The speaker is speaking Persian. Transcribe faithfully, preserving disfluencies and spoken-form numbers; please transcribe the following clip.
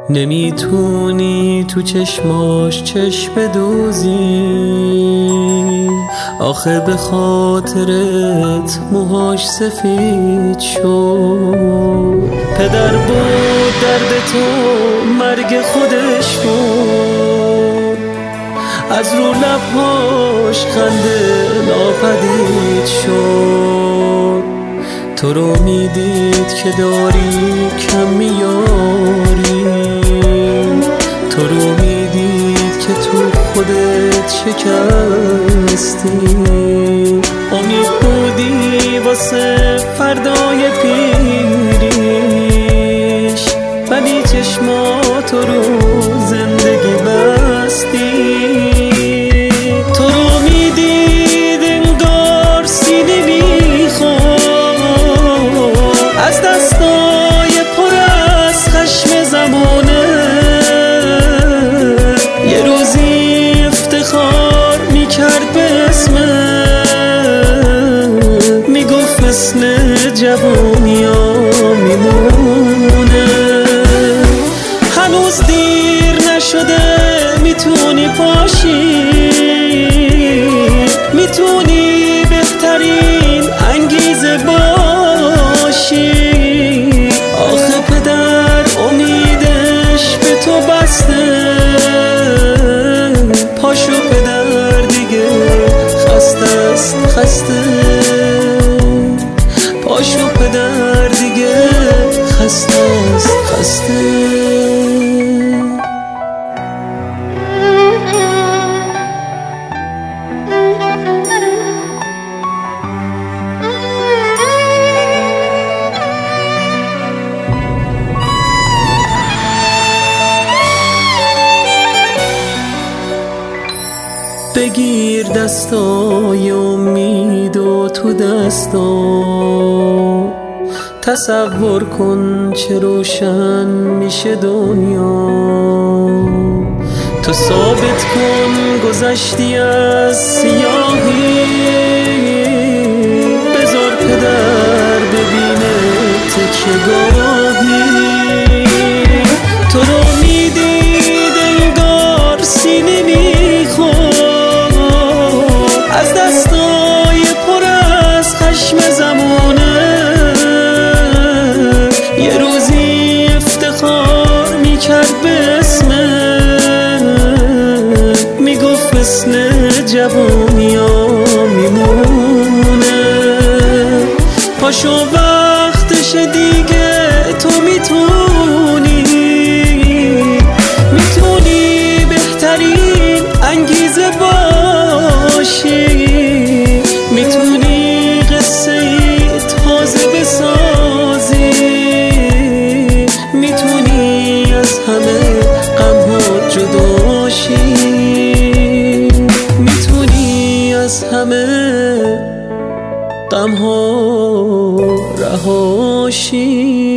نمیتونی تو چشماش چشم بدوزی، آخه به خاطرت موهاش سفید شد. پدر بود درد تو مرگ خودش بود، از رو لبهاش خنده ناپدید شد. تو رو میدید که داری کم میاری، تو رو میدید که تو خودت شکستی. امید بودی واسه فردای پیریش، ولی چشماتو رو زندگی بستی. تو رو میدید انگار سینه میخواد، از دستای پر از خشم زمانه. یه روزی افتخار میکرد به اسمت، میگفت مثل جوونیا میمونه. هنوز دیر نشده، میتونی پاشی، میتونی بهترین انگیزه باشی. آخه پدر امیدش به تو بسته، پاشو پدر دیگه خسته است خسته، پاشو پدر دیگه خسته است خسته. بگیر دستای امید و تو دستا، تصور کن چه روشن میشه دنیا. تو ثابت کن گذشتی از سیاهی، بذار پدر ببینه تکیه‌گاهی. تو رو میدید انگار سینه میخواد، از دستای پر از خشم زمانه. یه روزی افتخار میکرد به اسمت، میگفت مثل جوونیا میمونه. پاشو وقتش دیگه، تو میتونی، میتونی بهترین انگیزه باشی، میتونی قصه ای تازه بسازی، میتونی از همه غم‌ها جدا شی، میتونی از همه غم‌ها رها شی.